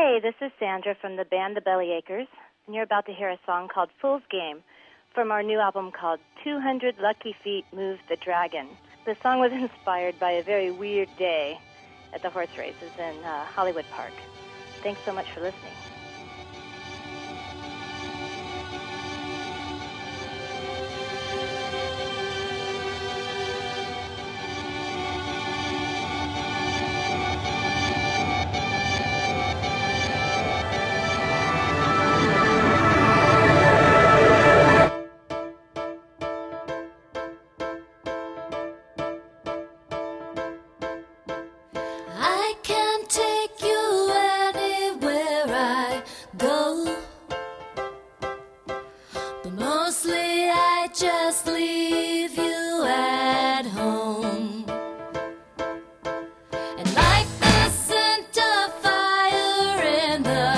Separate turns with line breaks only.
Hey, this is Sandra from the band The Bellyacres, and you're about to hear a song called Fool's Game from our new album called 200 Lucky Feet Move the Dragon. The song was inspired by a very weird day at the horse races in Hollywood Park. Thanks so much for listening.
I can take you anywhere I go, but mostly I just leave you at home. And like the scent of fire in the